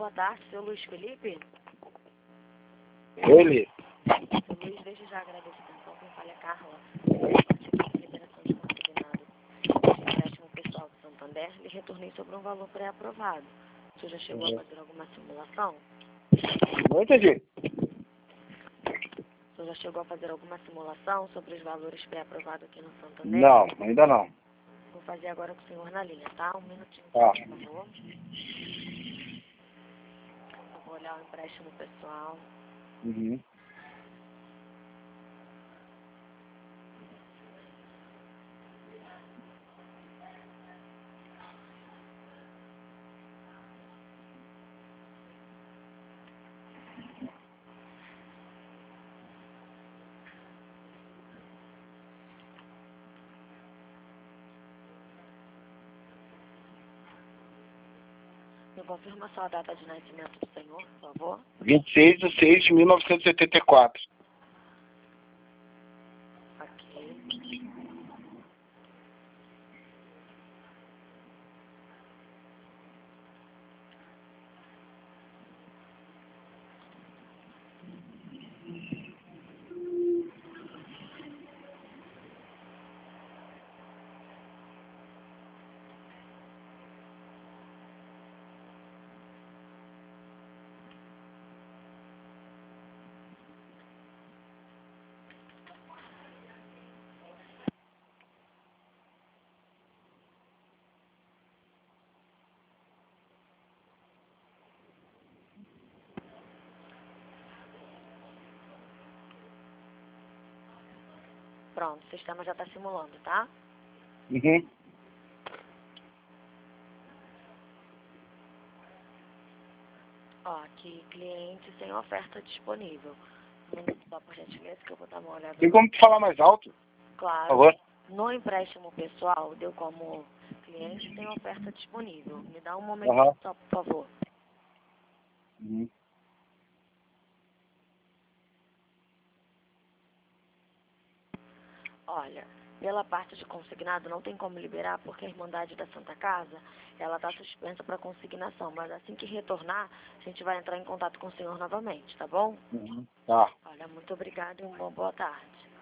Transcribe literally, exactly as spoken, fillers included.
boa tarde, seu Luiz Felipe. Ele. Seu Luiz, desde já agradeço a atenção. Quem fala é Carla. Participei da liberação de consignado de empréstimo pessoal do Santander. Lhe retornei sobre um valor pré-aprovado. O senhor já chegou Uhum. a fazer alguma simulação? Não entendi. O senhor já chegou a fazer alguma simulação sobre os valores pré-aprovados aqui no Santander? Não, ainda não. Vou fazer agora com o senhor na linha, tá? Um minutinho, Tá. por favor. Eu vou olhar o empréstimo pessoal. Uhum. Me confirma só a data de nascimento do senhor, por favor. vinte e seis de seis de mil novecentos e setenta e quatro. Ok. Pronto, o sistema já está simulando, tá? Uhum. Ó, aqui, cliente sem oferta disponível. Um minuto só, por gentileza, que eu vou dar uma olhada. Tem como tu falar mais alto, por Claro. favor? No empréstimo pessoal, deu como cliente sem oferta disponível. Me dá um momento Aham. só, por favor. Uhum. Olha, pela parte de consignado não tem como liberar porque a Irmandade da Santa Casa, ela está suspensa para consignação, mas assim que retornar, a gente vai entrar em contato com o senhor novamente, tá bom? Uhum. Tá. Olha, muito obrigada e uma boa tarde.